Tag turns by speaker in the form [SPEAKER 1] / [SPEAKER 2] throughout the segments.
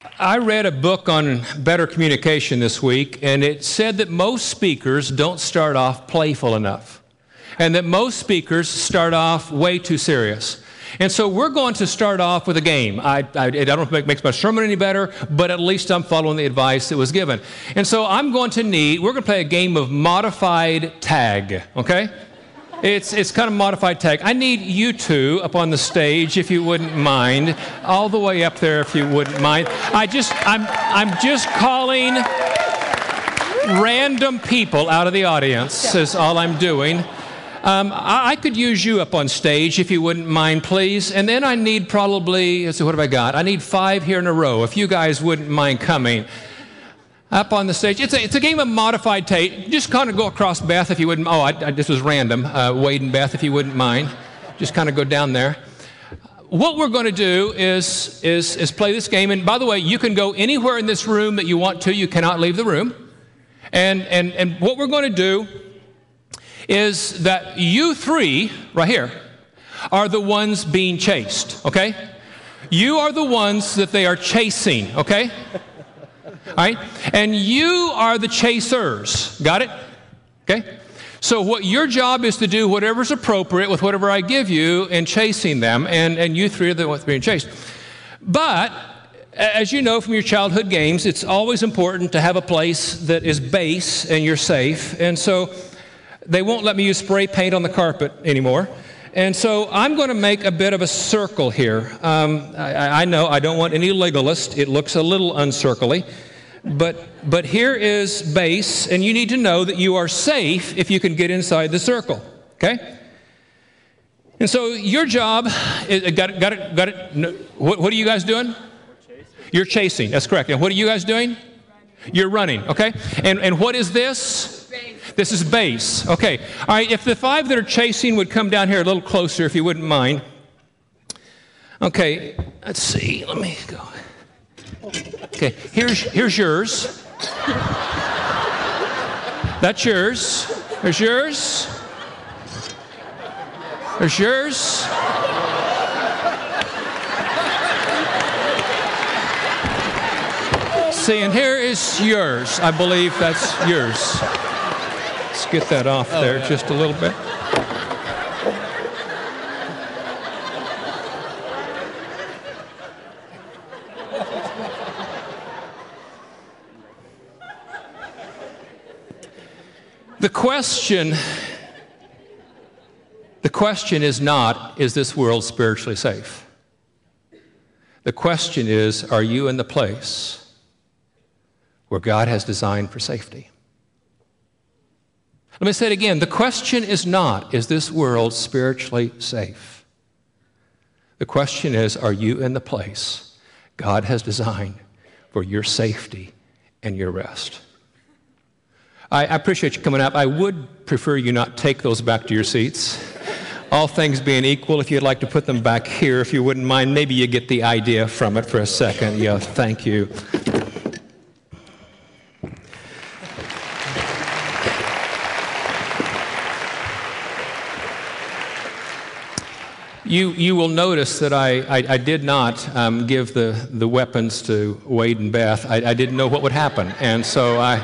[SPEAKER 1] I read a book on better communication this week, and it said that most speakers don't start off playful enough, and that most speakers start off way too serious. And so we're going to start off with a game. I don't know if it makes my sermon any better, but at least I'm following the advice that was given. And so we're going to play a game of modified tag, okay? It's kind of modified tag. I need you two up on the stage, if you wouldn't mind. All the way up there, if you wouldn't mind. I'm just calling random people out of the audience, is all I'm doing. I could use you up on stage, if you wouldn't mind, please. And then I need probably, let's see, what have I got? I need 5 here in a row, if you guys wouldn't mind coming up on the stage. It's a game of modified tag. Just kind of go across Beth, if you wouldn't. This was random. Wade and Beth, if you wouldn't mind. Just kind of go down there. What we're going to do is play this game. And by the way, you can go anywhere in this room that you want to. You cannot leave the room. And what we're going to do is that you three, right here, are the ones being chased, okay? You are the ones that they are chasing, okay? All right? And you are the chasers. Got it? Okay? So what your job is to do whatever's appropriate with whatever I give you in chasing them, and you three are the ones being chased. But as you know from your childhood games, it's always important to have a place that is base and you're safe. And so they won't let me use spray paint on the carpet anymore. And so I'm going to make a bit of a circle here. I know I don't want any legalist. It looks a little uncircly. But here is base, and you need to know that you are safe if you can get inside the circle. Okay? And so your job is, got it. No, what are you guys doing? You're chasing. That's correct. And what are you guys doing? You're running. Okay? And what is this? This is base. Okay. All right. If the 5 that are chasing would come down here a little closer, if you wouldn't mind. Okay. Let's see. Let me go. Okay. Here's yours. That's yours. There's yours. There's yours. See, and here is yours. I believe that's yours. Let's get that off there just a little bit. The question is not, is this world spiritually safe? The question is, are you in the place where God has designed for safety? Let me say it again. The question is not, is this world spiritually safe? The question is, are you in the place God has designed for your safety and your rest? I appreciate you coming up. I would prefer you not take those back to your seats. All things being equal, if you'd like to put them back here, if you wouldn't mind, maybe you get the idea from it for a second. Yeah, thank you. You will notice that I did not give the weapons to Wade and Beth. I didn't know what would happen, and so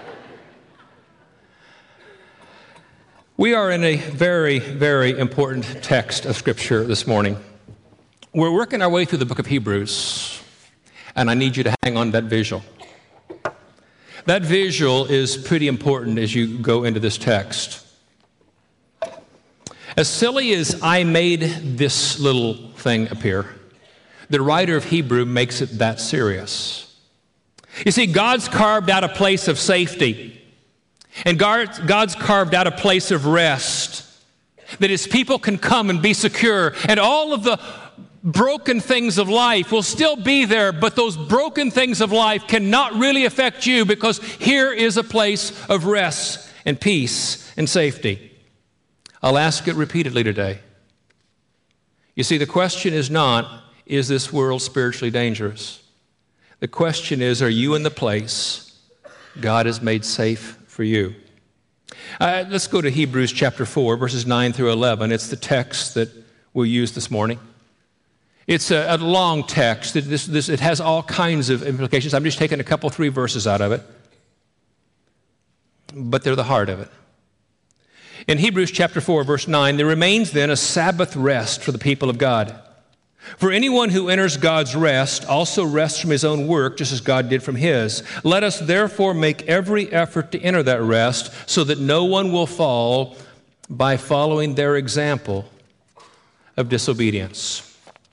[SPEAKER 1] we are in a very, very important text of Scripture this morning. We're working our way through the book of Hebrews, and I need you to hang on to that visual. That visual is pretty important as you go into this text. As silly as I made this little thing appear, the writer of Hebrew makes it that serious. You see, God's carved out a place of safety, and God's carved out a place of rest, that His people can come and be secure, and all of the broken things of life will still be there, but those broken things of life cannot really affect you, because here is a place of rest and peace and safety. I'll ask it repeatedly today. You see, the question is not, is this world spiritually dangerous? The question is, are you in the place God has made safe for you? Let's go to Hebrews chapter 4, verses 9 through 11. It's the text that we'll use this morning. It's a long text. It has all kinds of implications. I'm just taking a couple, 3 verses out of it. But they're the heart of it. In Hebrews chapter 4, verse 9, there remains then a Sabbath rest for the people of God. For anyone who enters God's rest also rests from his own work, just as God did from his. Let us therefore make every effort to enter that rest, so that no one will fall by following their example of disobedience.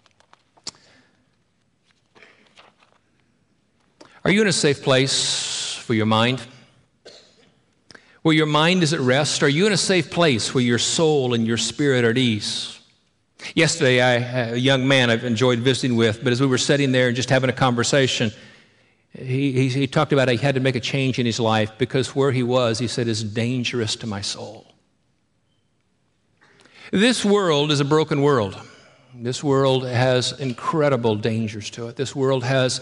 [SPEAKER 1] Are you in a safe place for your mind? Where your mind is at rest? Are you in a safe place where your soul and your spirit are at ease? Yesterday, a young man I've enjoyed visiting with, but as we were sitting there and just having a conversation, he talked about how he had to make a change in his life because where he was, he said, is dangerous to my soul. This world is a broken world. This world has incredible dangers to it. This world has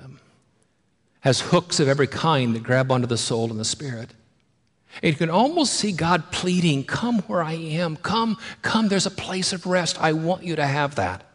[SPEAKER 1] hooks of every kind that grab onto the soul and the spirit. And you can almost see God pleading, come where I am, come, there's a place of rest. I want you to have that.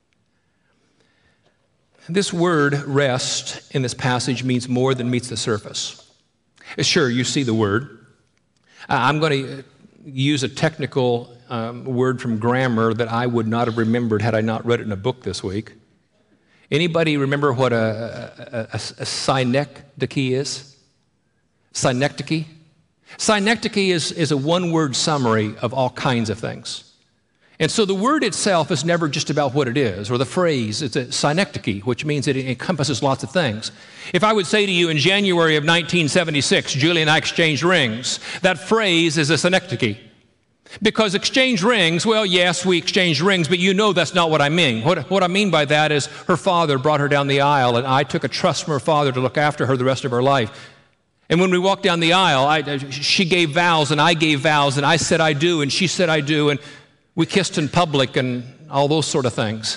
[SPEAKER 1] This word rest in this passage means more than meets the surface. Sure, you see the word. I'm going to use a technical word from grammar that I would not have remembered had I not read it in a book this week. Anybody remember what a synecdoche is? Synecdoche? Synecdoche is a one-word summary of all kinds of things. And so the word itself is never just about what it is, or the phrase. It's a synecdoche, which means it encompasses lots of things. If I would say to you in January of 1976, Julie and I exchanged rings, that phrase is a synecdoche. Because exchange rings, well, yes, we exchanged rings, but you know that's not what I mean. What I mean by that is her father brought her down the aisle, and I took a trust from her father to look after her the rest of her life. And when we walked down the aisle, she gave vows, and I gave vows, and I said I do, and she said I do, and we kissed in public and all those sort of things.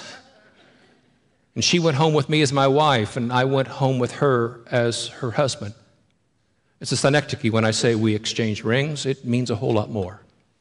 [SPEAKER 1] And she went home with me as my wife, and I went home with her as her husband. It's a synecdoche. When I say we exchanged rings, it means a whole lot more.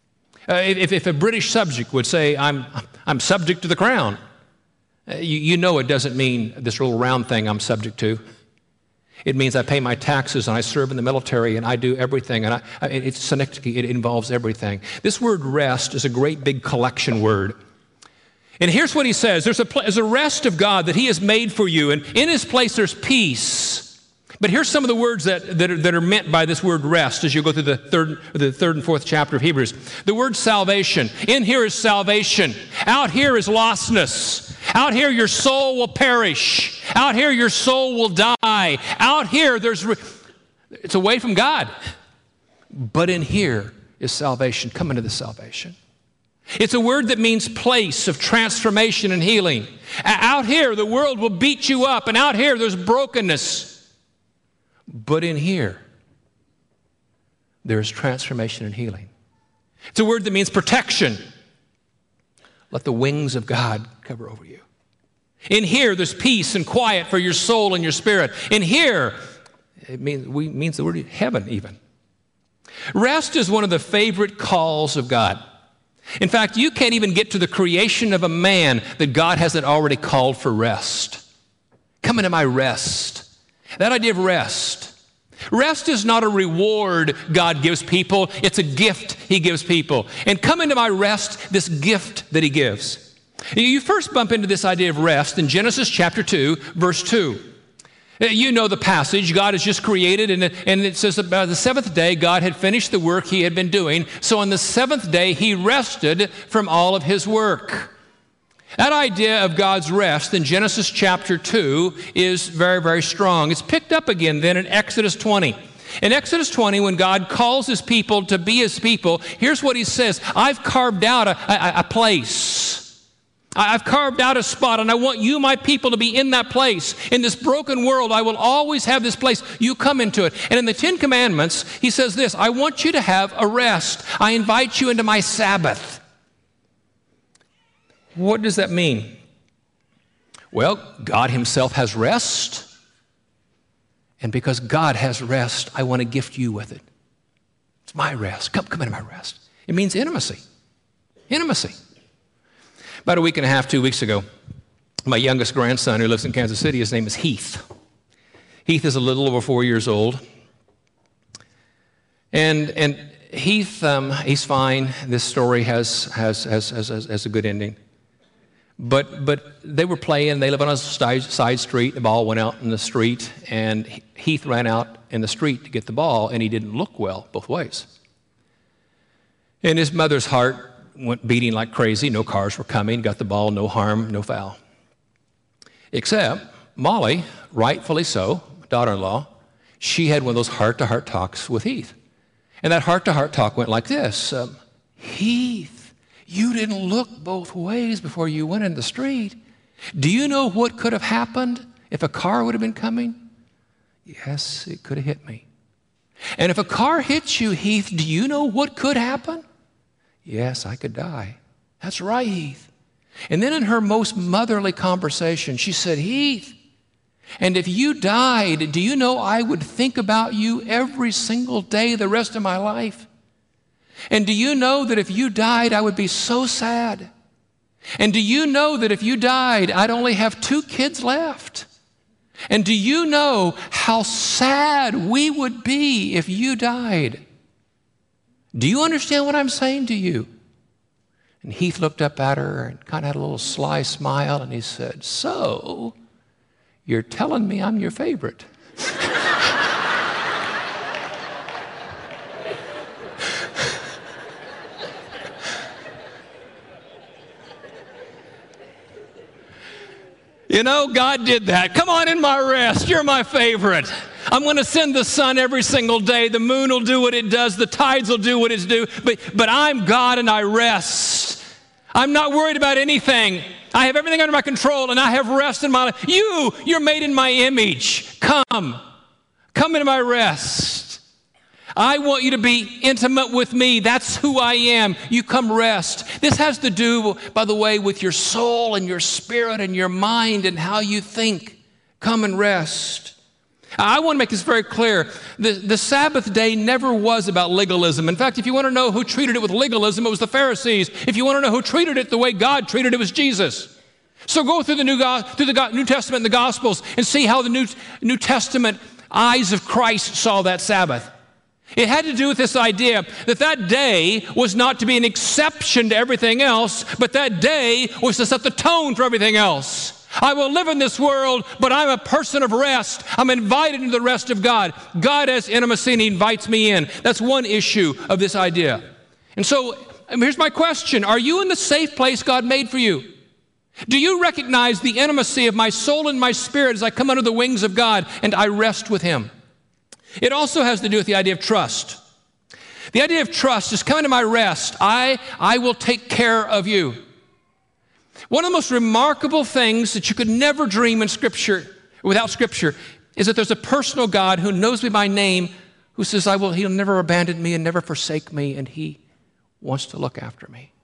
[SPEAKER 1] If a British subject would say, I'm subject to the crown, you know it doesn't mean this little round thing I'm subject to. It means I pay my taxes and I serve in the military and I do everything. And it's synecdoche. It involves everything. This word rest is a great big collection word. And here's what he says. There's a rest of God that he has made for you. And in his place there's peace. But here's some of the words that are meant by this word rest as you go through the third and fourth chapter of Hebrews. The word salvation. In here is salvation. Out here is lostness. Out here your soul will perish. Out here your soul will die. Out here it's away from God. But in here is salvation. Come into the salvation. It's a word that means place of transformation and healing. Out here the world will beat you up, and out here there's brokenness. But in here, there's transformation and healing. It's a word that means protection. Let the wings of God cover over you. In here, there's peace and quiet for your soul and your spirit. In here, it means the word heaven even. Rest is one of the favorite calls of God. In fact, you can't even get to the creation of a man that God hasn't already called for rest. Come into my rest. That idea of rest. Rest is not a reward God gives people. It's a gift he gives people. And come into my rest, this gift that he gives. You first bump into this idea of rest in Genesis chapter 2, verse 2. You know the passage. God has just created, and it says about the seventh day, God had finished the work he had been doing. So on the seventh day, he rested from all of his work. That idea of God's rest in Genesis chapter 2 is very, very strong. It's picked up again then in Exodus 20. In Exodus 20, when God calls his people to be his people, here's what he says. I've carved out a place. I've carved out a spot, and I want you, my people, to be in that place. In this broken world, I will always have this place. You come into it. And in the Ten Commandments, he says this, I want you to have a rest. I invite you into my Sabbath. What does that mean? Well, God himself has rest. And because God has rest, I want to gift you with it. It's my rest. Come into my rest. It means intimacy. Intimacy. About a week and a half, 2 weeks ago, My youngest grandson, who lives in Kansas City, his name is Heath. Heath is a little over 4 years old. And Heath, he's fine. This story has a good ending. But they were playing. They live on a side street. The ball went out in the street, and Heath ran out in the street to get the ball, and he didn't look well both ways. And his mother's heart went beating like crazy. No cars were coming. Got the ball, no harm, no foul. Except Molly, rightfully so, daughter-in-law, she had one of those heart-to-heart talks with Heath. And that heart-to-heart talk went like this. Heath, you didn't look both ways before you went in the street. Do you know what could have happened if a car would have been coming? Yes, it could have hit me. And if a car hits you, Heath, do you know what could happen? Yes, I could die. That's right, Heath. And then in her most motherly conversation, she said, Heath, and if you died, do you know I would think about you every single day the rest of my life? And do you know that if you died, I would be so sad? And do you know that if you died, I'd only have 2 kids left? And do you know how sad we would be if you died? Do you understand what I'm saying to you? And Heath looked up at her and kind of had a little sly smile, and he said, so, you're telling me I'm your favorite. You know, God did that. Come on in my rest. You're my favorite. I'm going to send the sun every single day. The moon will do what it does. The tides will do what it's due. But I'm God and I rest. I'm not worried about anything. I have everything under my control and I have rest in my life. You're made in my image. Come into my rest. I want you to be intimate with me. That's who I am. You come rest. This has to do, by the way, with your soul and your spirit and your mind and how you think. Come and rest. I want to make this very clear. The Sabbath day never was about legalism. In fact, if you want to know who treated it with legalism, it was the Pharisees. If you want to know who treated it the way God treated it, was Jesus. So go through the New Testament and the Gospels and see how the New Testament eyes of Christ saw that Sabbath. It had to do with this idea that that day was not to be an exception to everything else, but that day was to set the tone for everything else. I will live in this world, but I'm a person of rest. I'm invited into the rest of God. God has intimacy and He invites me in. That's one issue of this idea. And so here's my question. Are you in the safe place God made for you? Do you recognize the intimacy of my soul and my spirit as I come under the wings of God and I rest with Him? It also has to do with the idea of trust. The idea of trust is coming to my rest. I will take care of you. One of the most remarkable things that you could never dream in Scripture, without Scripture, is that there's a personal God who knows me by name, who says, He'll never abandon me and never forsake me, and He wants to look after me.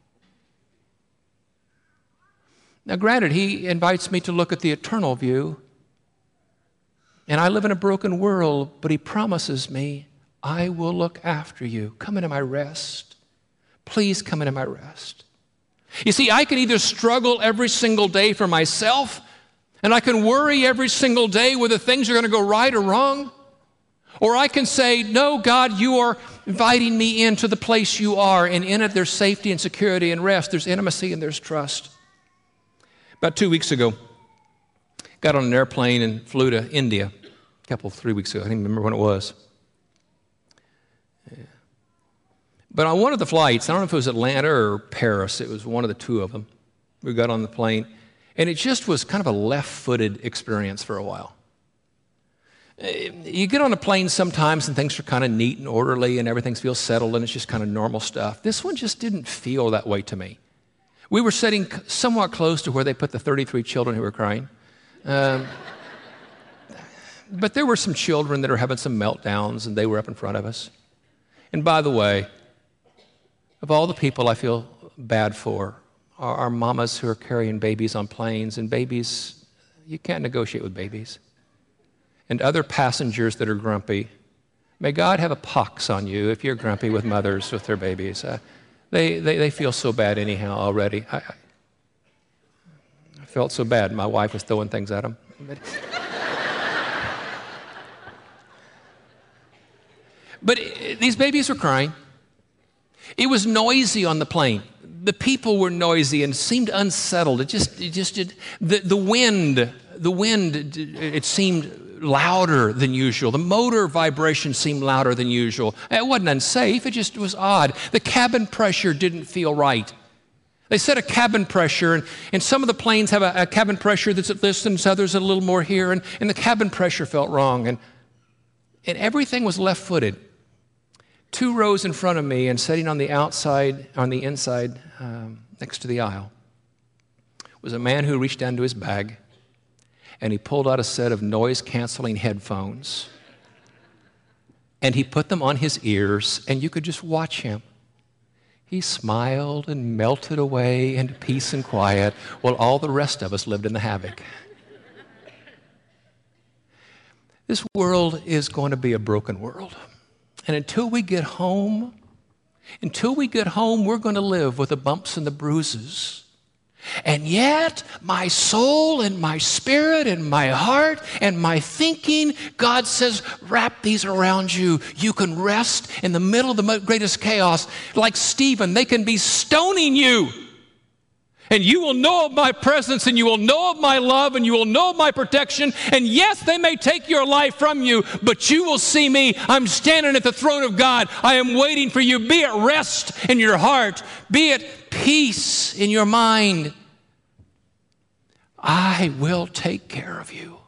[SPEAKER 1] Now, granted, He invites me to look at the eternal view, and I live in a broken world, but He promises me, I will look after you. Come into my rest. Please come into my rest. You see, I can either struggle every single day for myself, and I can worry every single day whether things are going to go right or wrong, or I can say, no, God, you are inviting me into the place you are, and in it there's safety and security and rest. There's intimacy and there's trust. About 2 weeks ago, got on an airplane and flew to India. 3 weeks ago. I don't even remember when it was. Yeah. But on one of the flights, I don't know if it was Atlanta or Paris, it was one of the two of them. We got on the plane, and it just was kind of a left-footed experience for a while. You get on a plane sometimes and things are kind of neat and orderly and everything feels settled and it's just kind of normal stuff. This one just didn't feel that way to me. We were sitting somewhat close to where they put the 33 children who were crying. But there were some children that are having some meltdowns, and they were up in front of us. And by the way, of all the people I feel bad for are mamas who are carrying babies on planes, and babies, you can't negotiate with babies. And other passengers that are grumpy. May God have a pox on you if you're grumpy with mothers with their babies. They feel so bad anyhow already. I felt so bad. My wife was throwing things at him. But these babies were crying. It was noisy on the plane. The people were noisy and seemed unsettled. The wind, it seemed louder than usual. The motor vibration seemed louder than usual. It wasn't unsafe, it just was odd. The cabin pressure didn't feel right. They set a cabin pressure, and some of the planes have a cabin pressure that's at this and others a little more here, and the cabin pressure felt wrong, and everything was left-footed. 2 rows in front of me and sitting on the inside, next to the aisle, was a man who reached down to his bag and he pulled out a set of noise-canceling headphones and he put them on his ears and you could just watch him. He smiled and melted away into peace and quiet while all the rest of us lived in the havoc. This world is going to be a broken world. And until we get home, we're going to live with the bumps and the bruises. And yet, my soul and my spirit and my heart and my thinking, God says, wrap these around you. You can rest in the middle of the greatest chaos. Like Stephen, they can be stoning you. And you will know of my presence, and you will know of my love, and you will know of my protection. And yes, they may take your life from you, but you will see me. I'm standing at the throne of God. I am waiting for you. Be at rest in your heart. Be at peace in your mind. I will take care of you.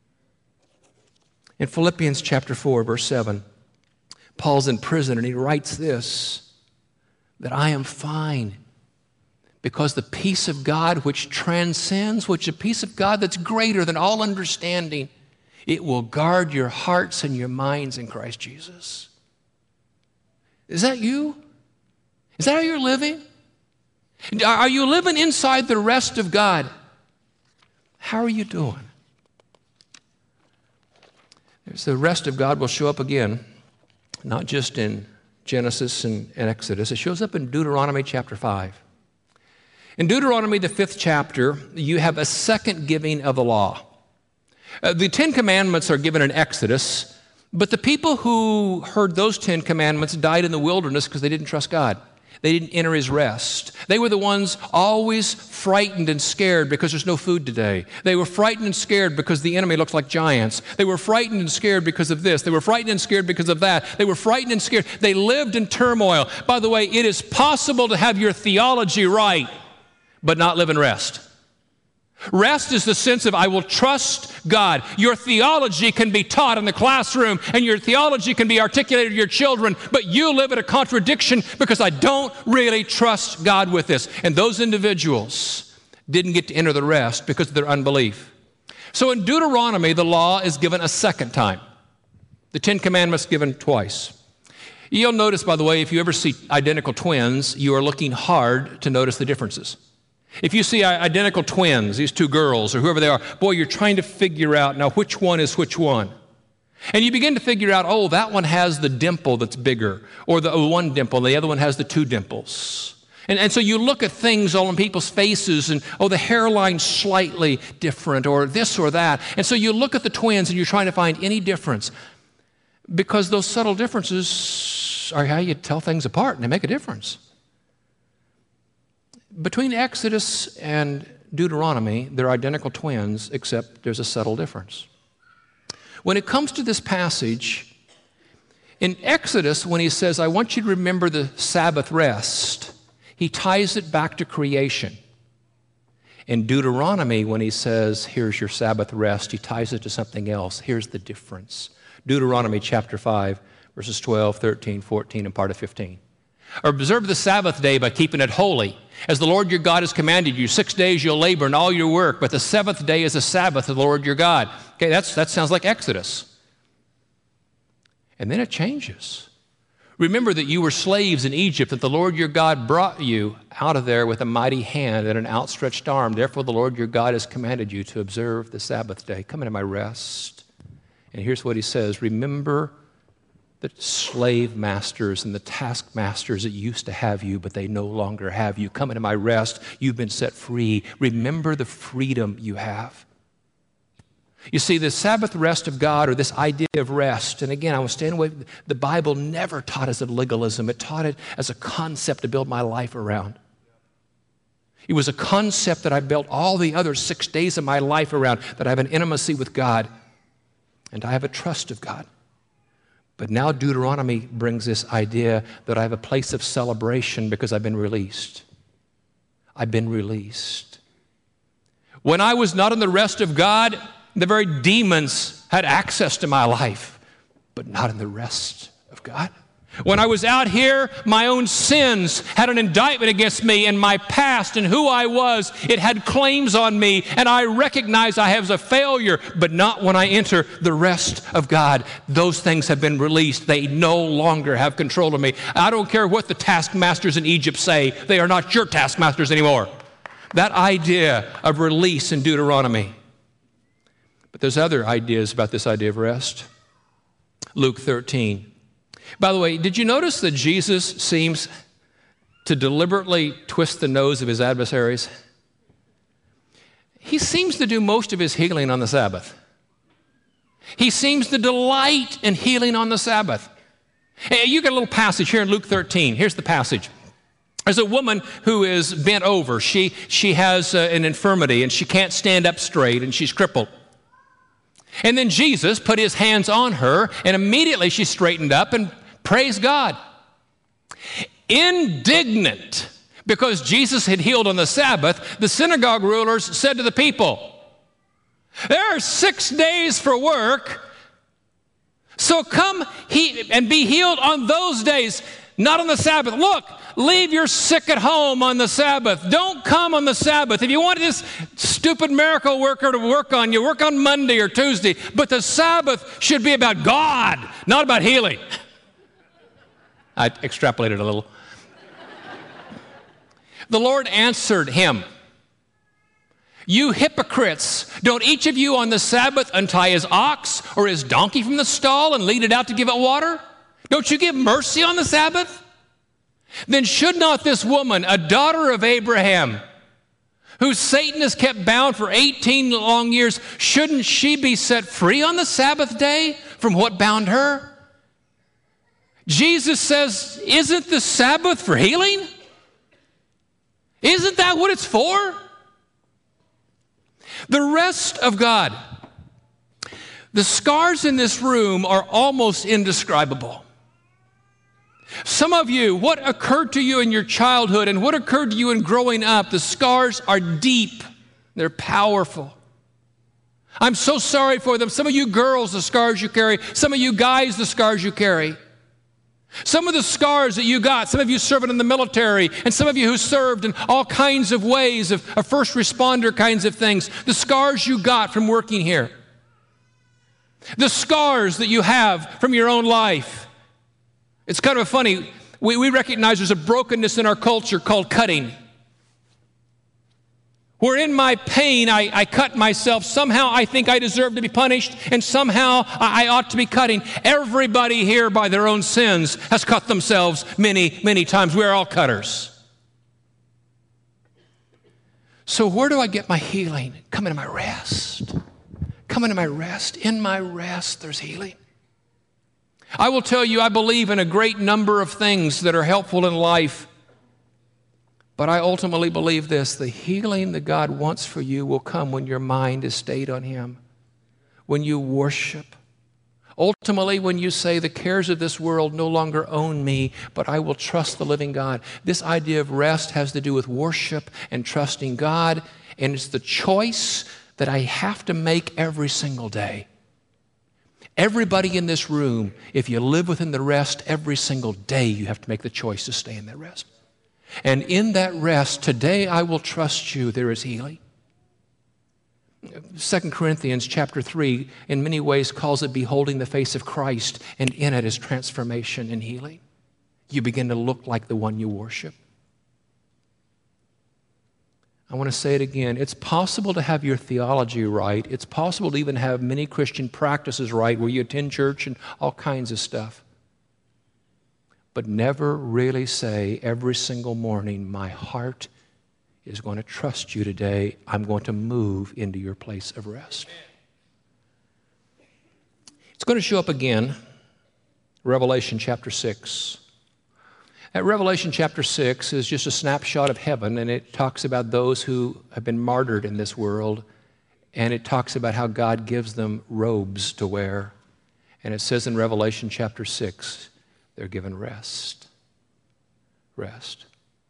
[SPEAKER 1] In Philippians chapter 4, verse 7, Paul's in prison, and he writes this, that I am fine. Because the peace of God which transcends, which is a peace of God that's greater than all understanding, it will guard your hearts and your minds in Christ Jesus. Is that you? Is that how you're living? Are you living inside the rest of God? How are you doing? The rest of God will show up again, not just in Genesis and Exodus. It shows up in Deuteronomy chapter 5. In Deuteronomy, the 5th chapter, you have a second giving of the law. The 10 Commandments are given in Exodus, but the people who heard those 10 Commandments died in the wilderness because they didn't trust God. They didn't enter His rest. They were the ones always frightened and scared because there's no food today. They were frightened and scared because the enemy looks like giants. They were frightened and scared because of this. They were frightened and scared because of that. They were frightened and scared. They lived in turmoil. By the way, it is possible to have your theology right, but not live in rest. Rest is the sense of I will trust God. Your theology can be taught in the classroom and your theology can be articulated to your children, but you live at a contradiction because I don't really trust God with this. And those individuals didn't get to enter the rest because of their unbelief. So in Deuteronomy, the law is given a second time. The 10 Commandments given twice. You'll notice, by the way, if you ever see identical twins, you are looking hard to notice the differences. If you see identical twins, these 2 girls or whoever they are, boy, you're trying to figure out now which one is which one. And you begin to figure out, oh, that one has the dimple that's bigger, or the one dimple, the other one has the 2 dimples. And so you look at things all on people's faces and, oh, the hairline's slightly different or this or that. And so you look at the twins and you're trying to find any difference because those subtle differences are how you tell things apart and they make a difference. Between Exodus and Deuteronomy, they're identical twins, except there's a subtle difference. When it comes to this passage, in Exodus, when he says, I want you to remember the Sabbath rest, he ties it back to creation. In Deuteronomy, when he says, here's your Sabbath rest, he ties it to something else. Here's the difference. Deuteronomy chapter 5, verses 12, 13, 14, and part of 15. Observe the Sabbath day by keeping it holy. As the Lord your God has commanded you, 6 days you'll labor in all your work, but the 7th day is a Sabbath of the Lord your God. Okay, that sounds like Exodus. And then it changes. Remember that you were slaves in Egypt, that the Lord your God brought you out of there with a mighty hand and an outstretched arm. Therefore the Lord your God has commanded you to observe the Sabbath day. Come into my rest. And here's what he says, remember the slave masters and the taskmasters that used to have you, but they no longer have you. Come into my rest. You've been set free. Remember the freedom you have. You see, the Sabbath rest of God, or this idea of rest, and again, I was staying away. The Bible never taught us of legalism. It taught it as a concept to build my life around. It was a concept that I built all the other 6 days of my life around, that I have an intimacy with God and I have a trust of God. But now Deuteronomy brings this idea that I have a place of celebration because I've been released. I've been released. When I was not in the rest of God, the very demons had access to my life, but not in the rest of God. When I was out here, my own sins had an indictment against me, and my past and who I was, it had claims on me, and I recognize I was a failure, but not when I enter the rest of God. Those things have been released. They no longer have control of me. I don't care what the taskmasters in Egypt say. They are not your taskmasters anymore. That idea of release in Deuteronomy. But there's other ideas about this idea of rest. Luke 13. By the way, did you notice that Jesus seems to deliberately twist the nose of his adversaries? He seems to do most of his healing on the Sabbath. He seems to delight in healing on the Sabbath. You get a little passage here in Luke 13. Here's the passage. There's a woman who is bent over. She has an infirmity, and she can't stand up straight, and she's crippled. And then Jesus put his hands on her, and immediately she straightened up and praised God. Indignant because Jesus had healed on the Sabbath, the synagogue rulers said to the people, there are 6 days for work, so come and be healed on those days, not on the Sabbath. Look, leave your sick at home on the Sabbath. Don't come on the Sabbath. If you want this stupid miracle worker to work on you, work on Monday or Tuesday. But the Sabbath should be about God, not about healing. I extrapolated a little. The Lord answered him, you hypocrites, don't each of you on the Sabbath untie his ox or his donkey from the stall and lead it out to give it water? Don't you give mercy on the Sabbath? Then should not this woman, a daughter of Abraham, who Satan has kept bound for 18 long years, shouldn't she be set free on the Sabbath day from what bound her? Jesus says, isn't the Sabbath for healing? Isn't that what it's for? The rest of God. The scars in this room are almost indescribable. Some of you, what occurred to you in your childhood and what occurred to you in growing up, the scars are deep. They're powerful. I'm so sorry for them. Some of you girls, the scars you carry. Some of you guys, the scars you carry. Some of the scars that you got, some of you serving in the military, and some of you who served in all kinds of ways of first responder kinds of things, the scars you got from working here. The scars that you have from your own life. It's kind of funny, we recognize there's a brokenness in our culture called cutting. Where in my pain, I cut myself. Somehow I think I deserve to be punished, and somehow I ought to be cutting. Everybody here, by their own sins, has cut themselves many, many times. We're all cutters. So where do I get my healing? Come into my rest. Come into my rest. In my rest, there's healing. I will tell you, I believe in a great number of things that are helpful in life. But I ultimately believe this, the healing that God wants for you will come when your mind is stayed on Him, when you worship. Ultimately, when you say, the cares of this world no longer own me, but I will trust the living God. This idea of rest has to do with worship and trusting God, and it's the choice that I have to make every single day. Everybody in this room, if you live within the rest every single day, you have to make the choice to stay in that rest. And in that rest, today I will trust you, there is healing. 2 Corinthians chapter 3 in many ways calls it beholding the face of Christ, and in it is transformation and healing. You begin to look like the one you worship. I want to say it again. It's possible to have your theology right. It's possible to even have many Christian practices right where you attend church and all kinds of stuff. but never really say every single morning, my heart is going to trust you today. I'm going to move into your place of rest. It's going to show up again, Revelation chapter 6. At Revelation chapter 6 is just a snapshot of heaven, and it talks about those who have been martyred in this world, and it talks about how God gives them robes to wear. And it says in Revelation chapter 6, they're given rest. Rest.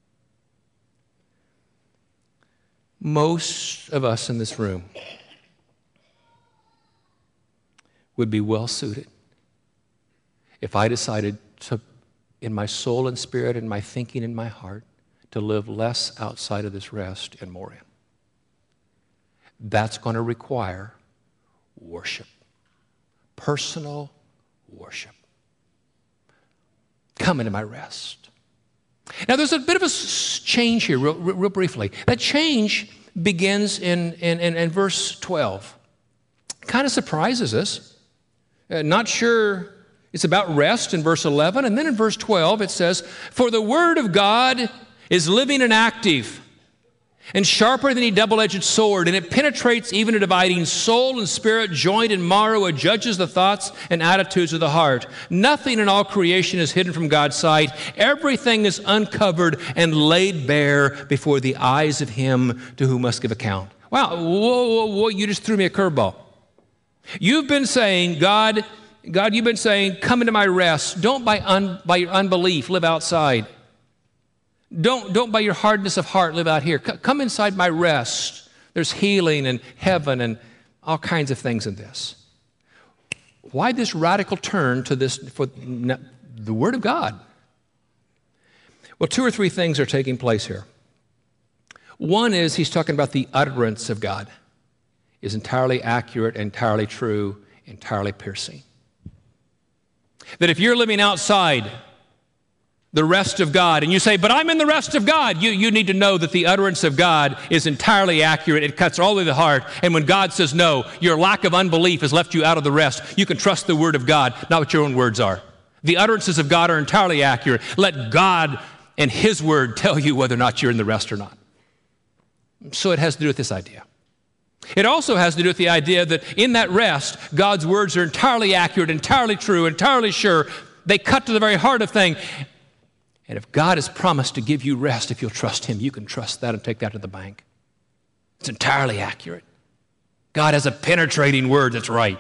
[SPEAKER 1] Most of us in this room would be well suited if I decided to, in my soul and spirit and my thinking and my heart, to live less outside of this rest and more in. That's going to require worship, personal worship. Come into my rest. Now, there's a bit of a change here, real briefly. That change begins in verse 12. Kind of surprises us. Not sure it's about rest in verse 11. And then in verse 12, it says, for the word of God is living and active, and sharper than any double-edged sword, and it penetrates even to dividing soul and spirit, joint and marrow. It judges the thoughts and attitudes of the heart. Nothing in all creation is hidden from God's sight. Everything is uncovered and laid bare before the eyes of him to whom must give account. Wow, whoa, you just threw me a curveball. You've been saying, God, you've been saying, come into my rest. Don't by your unbelief live outside. Don't by your hardness of heart live out here. Come inside my rest. There's healing and heaven and all kinds of things in this. Why this radical turn to this for the Word of God? Well, two or three things are taking place here. One is he's talking about the utterance of God is entirely accurate, entirely true, entirely piercing. That if you're living outside the rest of God, and you say, but I'm in the rest of God, you need to know that the utterance of God is entirely accurate. It cuts all the way to the heart. And when God says no, your lack of unbelief has left you out of the rest. You can trust the Word of God, not what your own words are. The utterances of God are entirely accurate. Let God and His Word tell you whether or not you're in the rest or not. So it has to do with this idea. It also has to do with the idea that in that rest, God's words are entirely accurate, entirely true, entirely sure. They cut to the very heart of things. And if God has promised to give you rest, if you'll trust Him, you can trust that and take that to the bank. It's entirely accurate. God has a penetrating word that's right.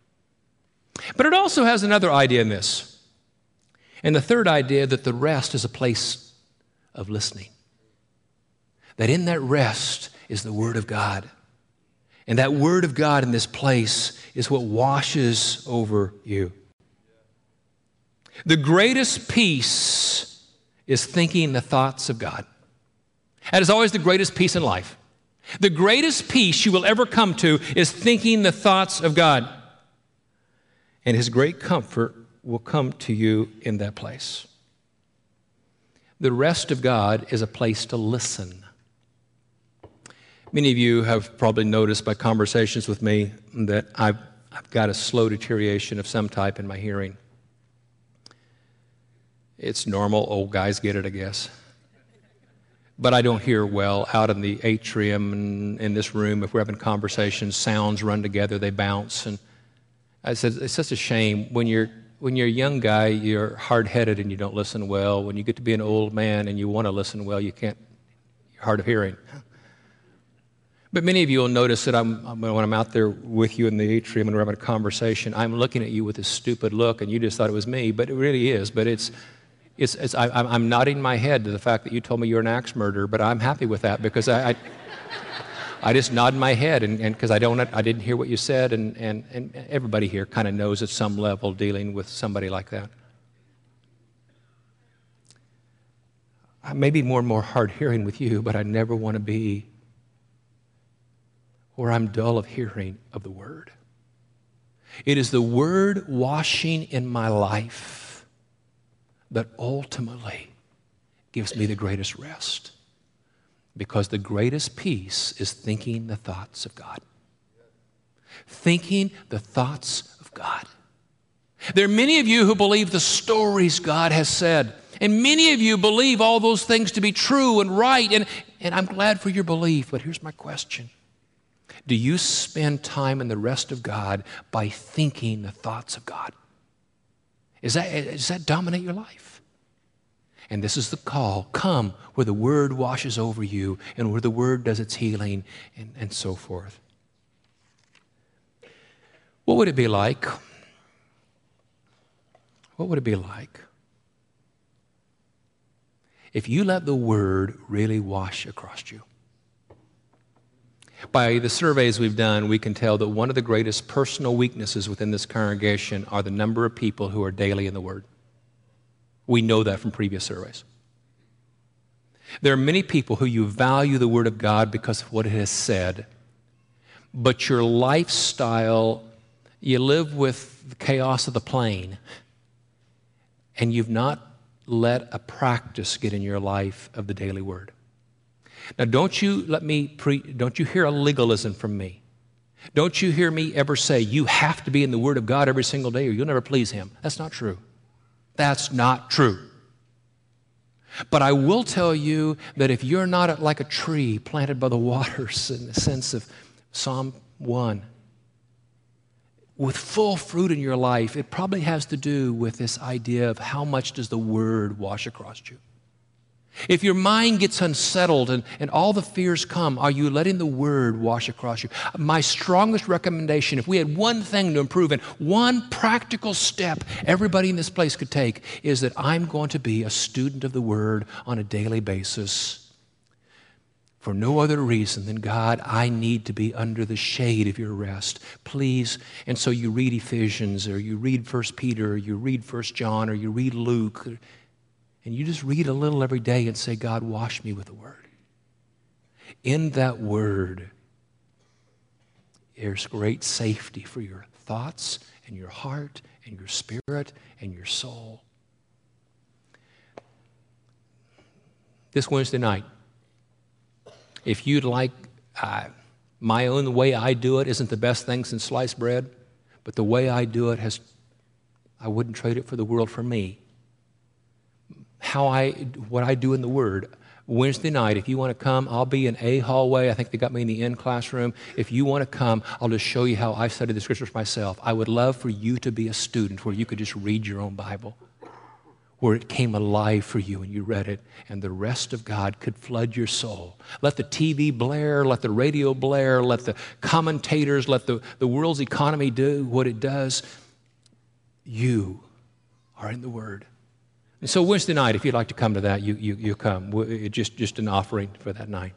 [SPEAKER 1] But it also has another idea in this. And the third idea, that the rest is a place of listening. That in that rest is the Word of God. And that Word of God in this place is what washes over you. The greatest peace is thinking the thoughts of God. That is always the greatest peace in life. The greatest peace you will ever come to is thinking the thoughts of God. And His great comfort will come to you in that place. The rest of God is a place to listen. Many of you have probably noticed by conversations with me that I've got a slow deterioration of some type in my hearing. It's normal. Old guys get it, I guess. But I don't hear well out in the atrium and in this room. If we're having conversations, sounds run together, they bounce. And I said, it's such a shame. When you're a young guy, you're hard-headed and you don't listen well. When you get to be an old man and you want to listen well, you can't. You're hard of hearing. But many of you will notice that when I'm out there with you in the atrium and we're having a conversation, I'm looking at you with this stupid look, and you just thought it was me, but it really is. But I'm nodding my head to the fact that you told me you're an axe murderer, but I'm happy with that because I just nod my head and because I didn't hear what you said, and everybody here kind of knows at some level dealing with somebody like that. I may be more and more hard hearing with you, but I never want to be where I'm dull of hearing of the Word. It is the Word washing in my life that ultimately gives me the greatest rest. Because the greatest peace is thinking the thoughts of God. Thinking the thoughts of God. There are many of you who believe the stories God has said. And many of you believe all those things to be true and right. And I'm glad for your belief, but here's my question. Do you spend time in the rest of God by thinking the thoughts of God? Does that dominate your life? And this is the call. Come where the Word washes over you and where the Word does its healing and so forth. What would it be like? What would it be like if you let the Word really wash across you? By the surveys we've done, we can tell that one of the greatest personal weaknesses within this congregation are the number of people who are daily in the Word. We know that from previous surveys. There are many people who you value the Word of God because of what it has said, but your lifestyle, you live with the chaos of the plane, and you've not let a practice get in your life of the daily Word. Now, don't you hear a legalism from me. Don't you hear me ever say, you have to be in the Word of God every single day or you'll never please Him. That's not true. That's not true. But I will tell you that if you're not like a tree planted by the waters in the sense of Psalm 1, with full fruit in your life, it probably has to do with this idea of how much does the Word wash across you. If your mind gets unsettled and all the fears come, are you letting the Word wash across you? My strongest recommendation, if we had one thing to improve and one practical step everybody in this place could take, is that I'm going to be a student of the Word on a daily basis. For no other reason than, God, I need to be under the shade of your rest. Please. And so you read Ephesians, or you read 1 Peter, or you read 1 John, or you read Luke, and you just read a little every day and say, God, wash me with the Word. In that Word, there's great safety for your thoughts and your heart and your spirit and your soul. This Wednesday night, if you'd like, my own way I do it isn't the best thing since sliced bread, but the way I do it I wouldn't trade it for the world for me. What I do in the Word. Wednesday night, if you want to come, I'll be in a hallway. I think they got me in the classroom. If you want to come, I'll just show you how I've studied the Scriptures myself. I would love for you to be a student where you could just read your own Bible, where it came alive for you and you read it, and the rest of God could flood your soul. Let the TV blare, let the radio blare, let the commentators, let the world's economy do what it does. You are in the Word. And so Wednesday night, if you'd like to come to that, you come. Just an offering for that night.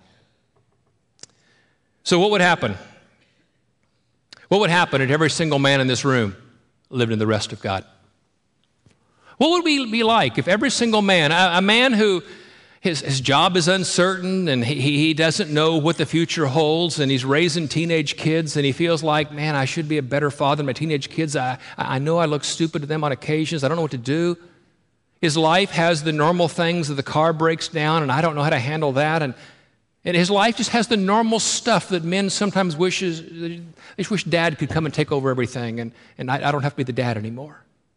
[SPEAKER 1] So what would happen? What would happen if every single man in this room lived in the rest of God? What would we be like if every single man, a man who his job is uncertain and he doesn't know what the future holds, and he's raising teenage kids and he feels like, man, I should be a better father than my teenage kids. I know I look stupid to them on occasions. I don't know what to do. His life has the normal things that the car breaks down and I don't know how to handle that. And his life just has the normal stuff that men sometimes wish dad could come and take over everything and I don't have to be the dad anymore.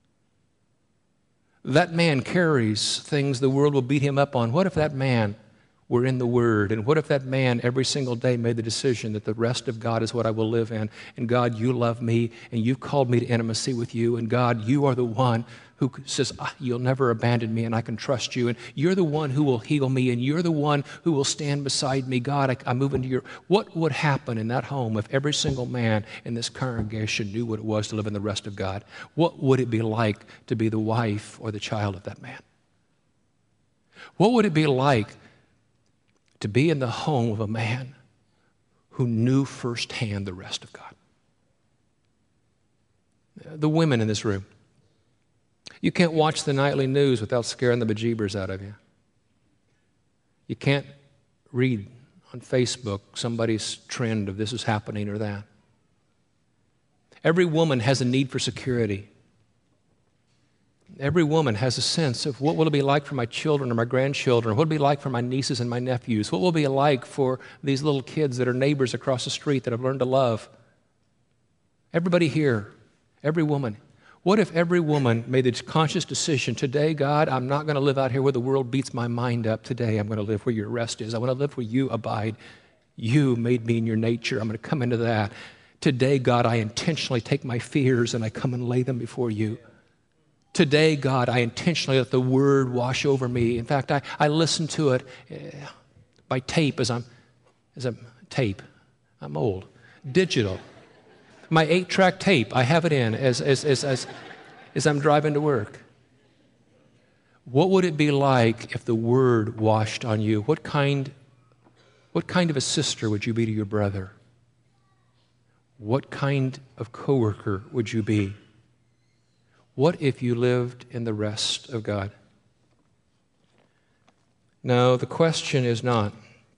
[SPEAKER 1] That man carries things the world will beat him up on. What if that man were in the Word? And what if that man every single day made the decision that the rest of God is what I will live in? And God, you love me and you've called me to intimacy with you. And God, you are the one who says, you'll never abandon me and I can trust you. And you're the one who will heal me and you're the one who will stand beside me. God, I move into what would happen in that home if every single man in this congregation knew what it was to live in the rest of God? What would it be like to be the wife or the child of that man? What would it be like to be in the home of a man who knew firsthand the rest of God? The women in this room, you can't watch the nightly news without scaring the bejeebers out of you. You can't read on Facebook somebody's trend of this is happening or that. Every woman has a need for security. Every woman has a sense of what will it be like for my children or my grandchildren? What will it be like for my nieces and my nephews? What will it be like for these little kids that are neighbors across the street that I've learned to love? Everybody here, every woman. What if every woman made the conscious decision, today, God, I'm not going to live out here where the world beats my mind up. Today, I'm going to live where your rest is. I want to live where you abide. You made me in your nature. I'm going to come into that. Today, God, I intentionally take my fears and I come and lay them before you. Today, God, I intentionally let the word wash over me. In fact, I listen to it by tape as I'm old. Digital. My 8-track tape, I have it in as I'm driving to work. What would it be like if the word washed on you? What kind of a sister would you be to your brother? What kind of coworker would you be? What if you lived in the rest of God? No, the question is not,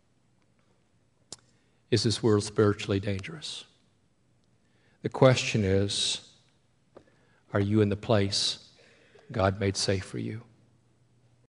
[SPEAKER 1] is this world spiritually dangerous? The question is, are you in the place God made safe for you?